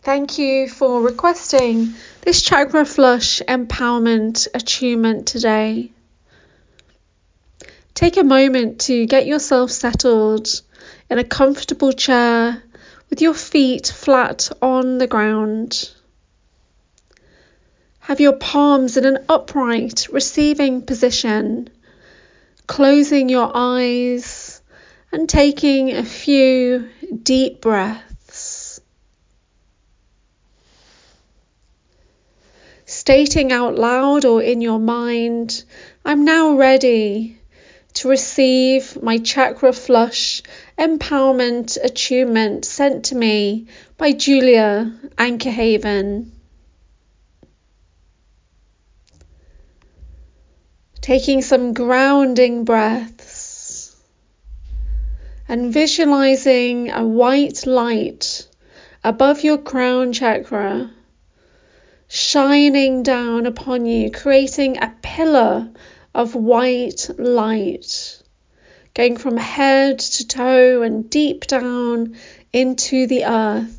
Thank you for requesting this chakra flush empowerment attunement today. Take a moment to get yourself settled in a comfortable chair with your feet flat on the ground. Have your palms in an upright receiving position, closing your eyes and taking a few deep breaths. Stating out loud or in your mind, I'm now ready to receive my chakra flush empowerment attunement sent to me by Julia Ankerhaven. Taking some grounding breaths and visualizing a white light above your crown chakra, shining down upon you, creating a pillar of white light, going from head to toe and deep down into the earth.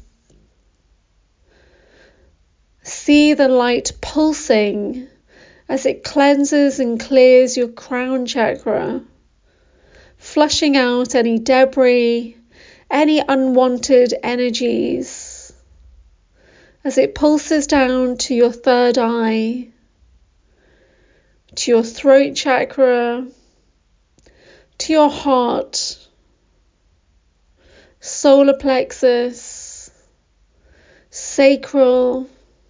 See the light pulsing as it cleanses and clears your crown chakra, flushing out any debris, any unwanted energies, as it pulses down to your third eye, to your throat chakra, to your heart, solar plexus, sacral,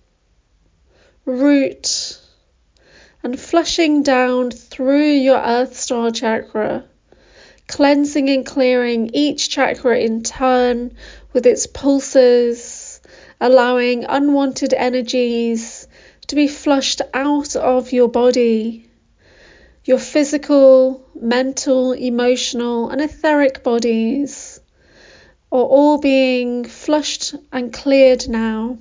root, and flushing down through your earth star chakra, cleansing and clearing each chakra in turn with its pulses, allowing unwanted energies to be flushed out of your body, your physical, mental, emotional, and etheric bodies are all being flushed and cleared now.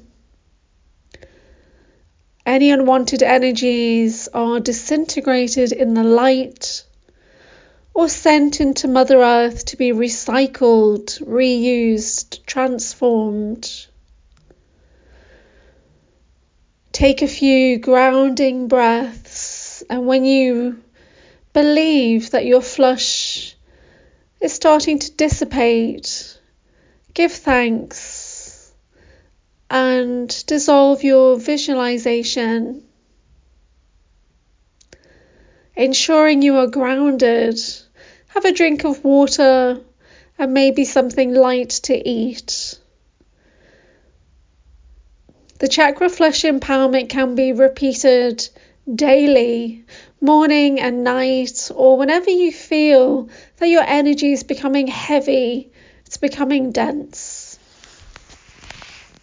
Any unwanted energies are disintegrated in the light or sent into Mother Earth to be recycled, reused, transformed. Take a few grounding breaths, and when you believe that your flush is starting to dissipate, give thanks and dissolve your visualization, ensuring you are grounded. Have a drink of water and maybe something light to eat. The chakra flush empowerment can be repeated daily, morning and night, or whenever you feel that your energy is becoming heavy, it's becoming dense.